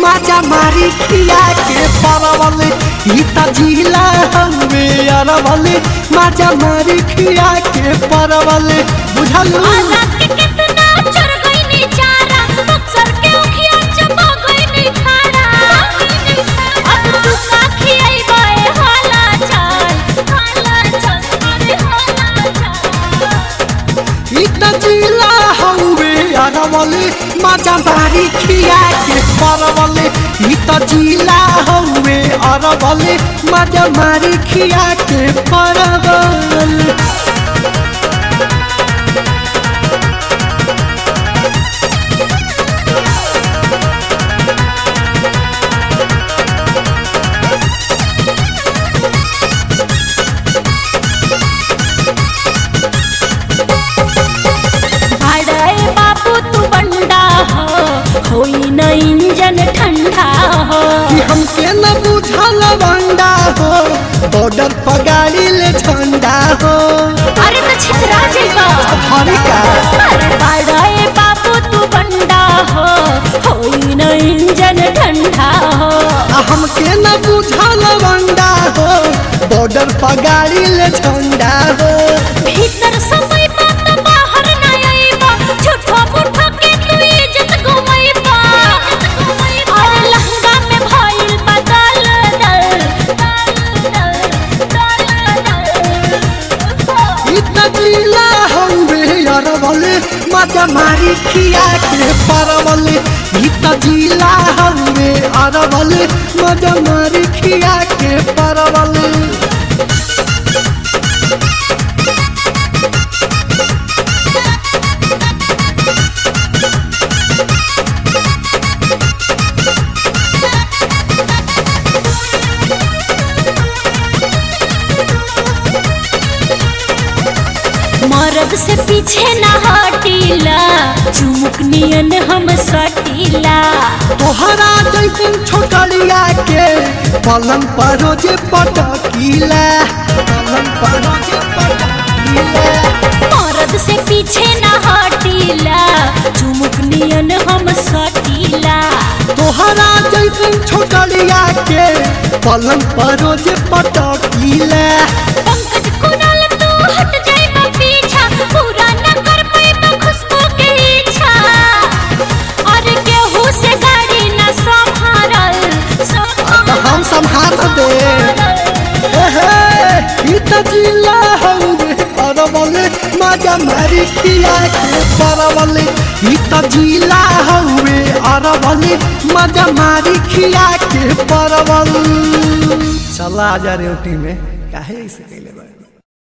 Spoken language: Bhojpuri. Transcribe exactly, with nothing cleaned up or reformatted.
माजा मारी खिया के परवल ई त जिला हवे अरवल माजा मारी खिया के परवल बुझलू रात के कितना चढ़ गई नी चारा बक्सर के उखिया चबा गई नी खाड़ा अब तू का खियाई बाए हाला चाल हाला चाल अरे हाला चाल ई त जिला हवे अरवल माजा मारी खिया के परवल ई त जिला हवे अरवल माजा मारी खिया के परवल होई न इंजन ठंडा हो कि हमके न बुझल बंडा हो बॉर्डर पर गाड़ी ले झंडा हो अरे तो छितरा जइबा हरी का अरे बाड़े बाबू तू बंडा हो होई न इंजन ठंडा हो हमके न बुझल बंडा हो बॉर्डर पर गाड़ी ले झंडा हो भीतर समय बात बाहर न आइबा झूठो मूठो के तू इज्जत घुमाइबा और लहंगा में भइल बदल दल दल दल दल इतना जिला हवे अरवल माजा मारी खिया के परवल इतना जिला हवे अरवल माजा मारी खिया के परवल मर्द से पीछे न हटीला चुमुक नियन हम सटीला तोहरा जैसन छोकरिया के पलंग पर रोजे पटकीला पलंग पर रोजे पटकीला मर्द से पीछे न हटीला चुमुक नियन हम सटीला तोहरा जैसन छोकरिया के पलंग पर रोजे पटकीला पंकज कुणाल तू हट जाइबा पीछा पूरा न कर पाइबा खुशबू के इच्छा और केहू से गाड़ी न संभारल तो हम संभाल दे ई त जिला हवे अरवल माजा मारी खिया के परवल ई त जिला हवे अरवल माजा मारी खिया के परवल चला जा रेवटी में काहे ऐसे कैले